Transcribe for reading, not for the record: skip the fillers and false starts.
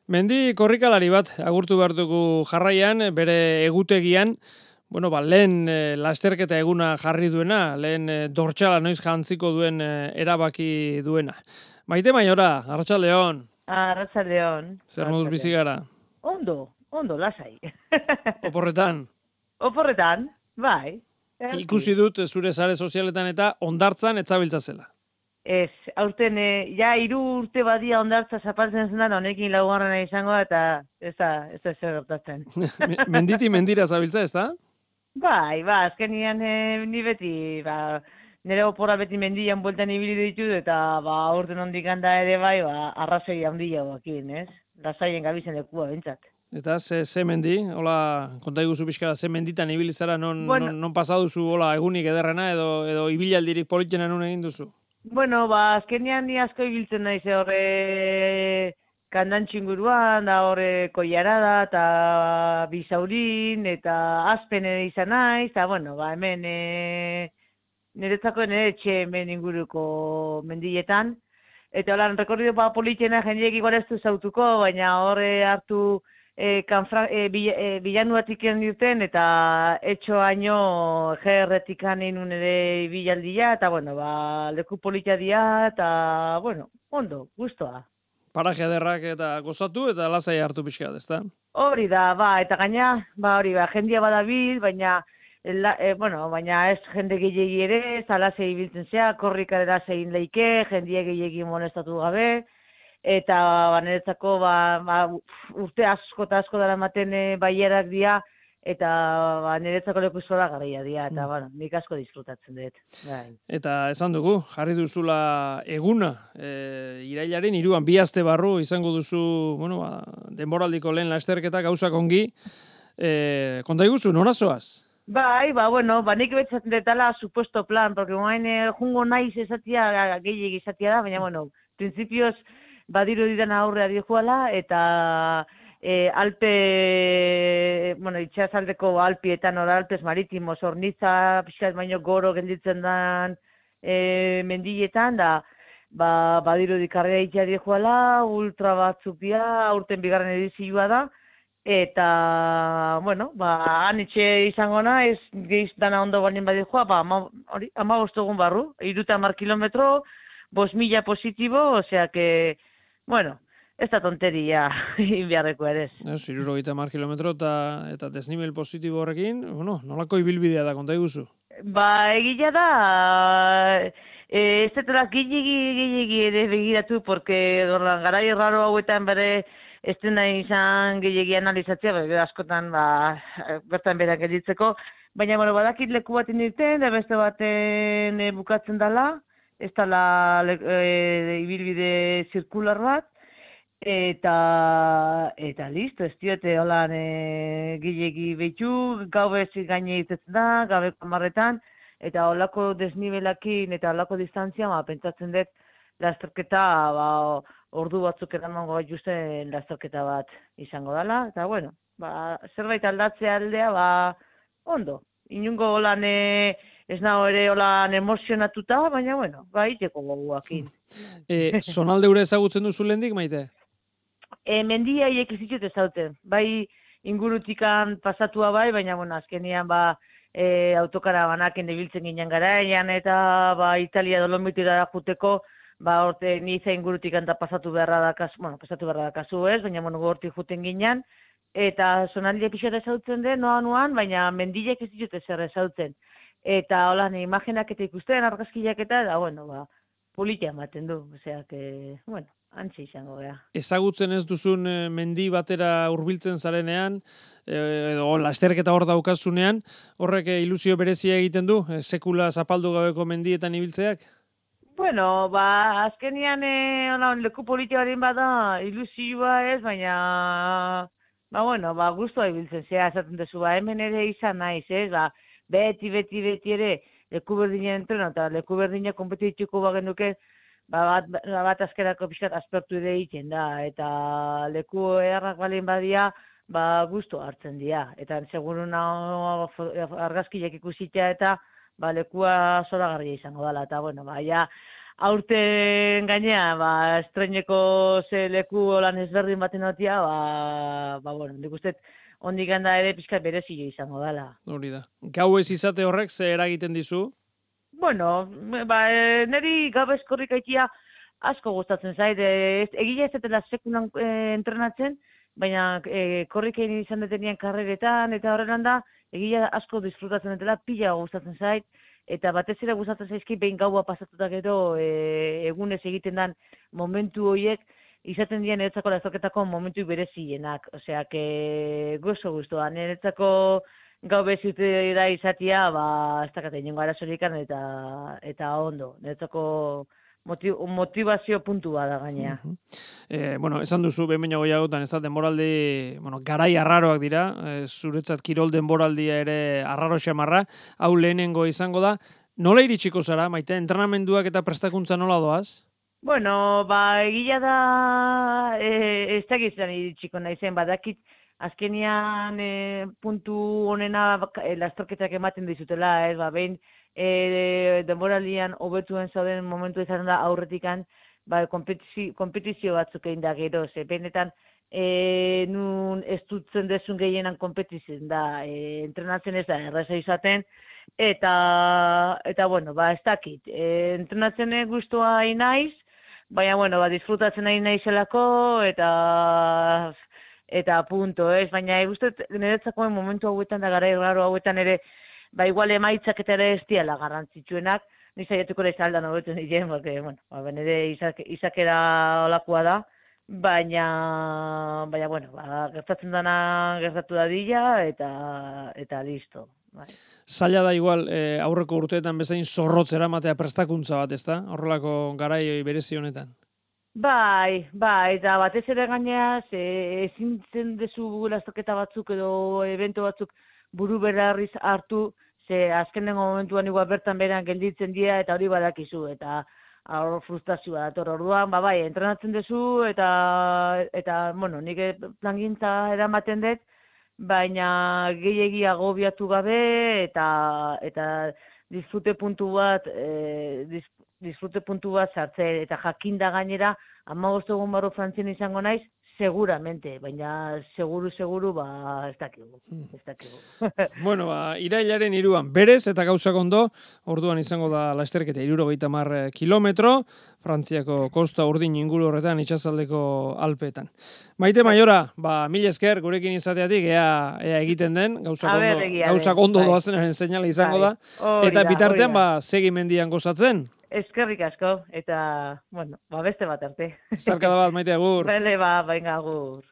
Mendi korrikalari bat agurtu behar dugu jarraian, bere egutegian, lehen lasterketa eguna jarri duena, lehen dortxala noiz jantziko duen erabaki duena. Maite Maiora, Arratsaldeon. Arratsaldeon. Zer moduz bizi gara? Ondo, lasai. Oporretan. Oporretan, bai. Ikusi dut zure sare sozialetan eta ondartzan etzabiltza zela. Ez, aurten, ja 3 urte badia ondartza zapaltzen zen honekin laugarrena izango eta ez da zer gertatzen. Menditi mendira zabiltza, ez da? Bai, azkenian ni beti, nire opora beti mendian bueltan ibili ditut eta aurten ondik handa ere bai, arrazoi handia guakin, ez? Lasaien gabizen lekua bentsat. Eta ze mendi, hola, konta iguzu pixka, ze menditan ibili zara, non pasaduzu, hola, egunik ederrena edo ibilaldirik politena non egin duzu? Bueno, azkenean ni asko ibiltzen naiz horre Kandantxinguruan, da horre Koiarada eta Bizaurin eta Azpen ere izan naiz, eta hemen niretzako nire etxe hemen inguruko mendietan. Eta holan, rekorrido politena jendeek igual ez du zautuko, baina horre hartu bilanuatik duten eta etxoaino GR-etik ninun ere bilaldia, eta leku politia dia, eta ondo, gustoa. Paraje ederrak eta gozatu eta lasai hartu pixkat, ezta? Hori da, eta gaina, jendia badabil, baina ez jende gehiagi ere, lasai ibiltzen zea, korrikadera zein leike, jendia gehiagi molestatu gabe, eta niretzako urte asko eta asko dara ematen baierak dira, eta niretzako leku zola garria dira, eta nik asko disfrutatzen dut. Eta esan dugu, jarri duzula eguna, irailaren 3 bi aste barru izango duzu, denboraldiko lehen lasterketa gauzak ongi, konta iguzu, nora zoaz? Nik betzatzen detala supuesto plan, porque jungo naiz esatia, gehiagik esatia da, baina, prinsipioz, badiru didan aurrea dijoala, eta itxasaldeko Alpietan, Alpes Maritimos, Hornitza, pixkat baino goro gelditzen dan mendietan, da, badiru dikarrea itxea dijoala, ultra batzuk dira, aurten bigarren edizioa da, eta, han itxe izango ez gehiz dana ondo balien badijoa, 15 egun barru, 30 kilometro, 5.000 positibo, osea que, ez da tonteria inbiarreko ere. 60 kilometro eta desnivel positibo horrekin, nolako ibilbidea da, konta iguzu? Egia da, ez dutela gehiagi ere begiratu, porque garai erraro hauetan bere ez dena izan gehiagi analizatzea, askotan bertan berak gelditzeko, baina badakit leku bat indirten, da beste baten bukatzen dela, ez dela ibilbide zirkular bat, eta listo, ez diote holan gehiagi behitu, gau bezik gaine izatzen da, gabeko 10etan, eta holako desnibelakin eta holako distantzia, pentsatzen dut lasterketa, ordu batzuk eramango justen lasterketa bat izango dela, eta zerbait aldatzea aldea, ondo, inungo holan ez nago ere holan emozionatuta, baina iteko goguakin. Zonalde ure ezagutzen duzu lehendik, Maite? Mendia hiek ez ditut ezauten, ingurutikan pasatua baina azkenean autokara banaken ibiltzen ginen garaian, eta Italia Dolomitira juteko, horte niza ingurutikan da pasatu beharra da kasu ez, baina hortik juten ginen, eta zonaldia pixat ezautzen den, noan, baina mendiak ez ditut ezer ezautzen. Eta holan, imaginak eta ikusten, argazkiak eta, politia ematen du, osea, antxe izango gara. Ezagutzen ez duzun mendi batera hurbiltzen zarenean, edo lasterketa hor daukazunean, horrek ilusio berezia egiten du, sekula zapaldu gabeko mendietan ibiltzeak? Azkenian leku politia horien bada ilusioa ez, baina, guztua ibiltzen zea, esaten duzu, hemen ere izan naiz, ez, beti ere, leku berdinen entreno, eta leku berdinen kompetitiko bagenuke, bat azkerako pixkat aspertu ere egiten da, eta leku errak balien badia, guztu hartzen dira. Eta segurun argazkiak ikusitea eta lekua zoragarria izango dela. Eta, aurten gainea, estreineko ze leku holan ezberdin baten notia, bueno, nik uste ondik handa ere pixka berezio izango dela. Hori da. Gau ez izate horrek ze eragiten dizu? Bueno, niri gabez korrikaitia asko gustatzen zait. Egia ez dela sekulan entrenatzen, baina korrikein izan detenien karreretan eta horrelan da, egia asko disfrutatzen dela, pila gustatzen zait, eta batez ere gustatzen zaizki behin gaua pasatuta gero egunez egiten den momentu horiek, izaten dien niretzako lasterketako momentu berezienak. Osea, gozo guztua. Niretzako gau bezitera izatea, ez dakate inongo arazorikan eta ondo. Niretzako motivazio puntua da gainea. Bueno, esan duzu, behin baino gehiagotan, ez da, denboraldi, garai arraroak dira, zuretzat kirol denboraldia ere arraro xamarra, hau lehenengo izango da. Nola iritsiko zara, Maite, entrenamenduak eta prestakuntza nola doaz? Bueno, egia da, ez dakizan iritsiko naizen, badakit, azkenian puntu honena lasterketak ematen dizutela, behin denboraldian hobetuen zauden momentu izan da aurretikan, kompetizio batzuk egin da gero, benetan nun ez dutzen dezun gehienan kompetizien da, entrenatzen ez da, erraza izaten, eta bueno, ez dakit, entrenatzen guztua naiz, baina, bueno, disfrutatzen nahi naizelako, eta punto, ez? Baina, guztet, niretzako momentu hauetan da gara erraro hauetan ere, igual emaitzak eta ere ez diala garrantzitsuenak, nizaiatuko da izaldan hobetu niren, bueno, nire izakera olakoa da, baina, bueno, gertatzen dana gertatu dadila, eta listo. Zaila da igual, aurreko urteetan bezain zorrotzera matea prestakuntza bat, ez da? Horrelako garai berezi honetan. Eta batez ere gainea, ezin zen dezu lasterketa batzuk edo evento batzuk buru berarriz hartu, azkenengo momentuan igual bertan beran gelditzen dira eta hori badakizu, eta hor frustrazioa dator orduan, entrenatzen dezu, eta bueno, nik plangintza eramaten dut, baina gehiegi agobiatu gabe eta disfrute puntu bat sartze eta jakinda gainera 15 egun barru Frantzian izango naiz, seguramente, baina seguru ez dakigu. Bueno, irailaren 3 berez eta gauzak ondo, orduan izango da lasterketa 70 kilometro, Frantziako kosta urdin inguru horretan itsasaldeko Alpeetan. Maite Maiora, mil esker gurekin izateatik ea egiten den, gauzak ondo doazenaren seinale izango da, eta bitartean segi mendian gozatzen. Eskerrik asko, eta, bueno, beste bat arte. Zarkada bat, Maite, agur. Bele, venga, agur.